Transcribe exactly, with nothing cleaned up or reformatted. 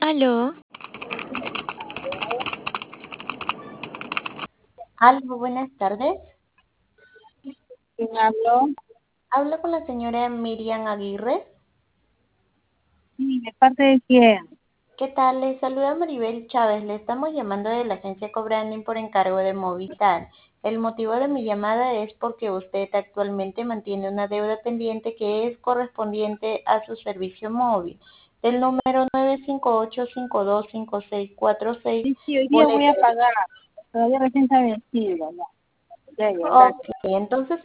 Aló, Aló, buenas tardes. ¿Quién habló? Hablo con la señora Miriam Aguirre. Sí, ¿de parte de quién? ¿Qué tal? Le saluda Maribel Chávez. Le estamos llamando de la agencia Cobranding por encargo de Movistar. El motivo de mi llamada es porque usted actualmente mantiene una deuda pendiente que es correspondiente a su servicio móvil. Del número nueve cinco ocho cinco dos cinco seis cuatro seis, Sí, sí, hoy día voy boleta. a pagar. Todavía recién está vencido, ya. Ya, ya, Ok, gracias. entonces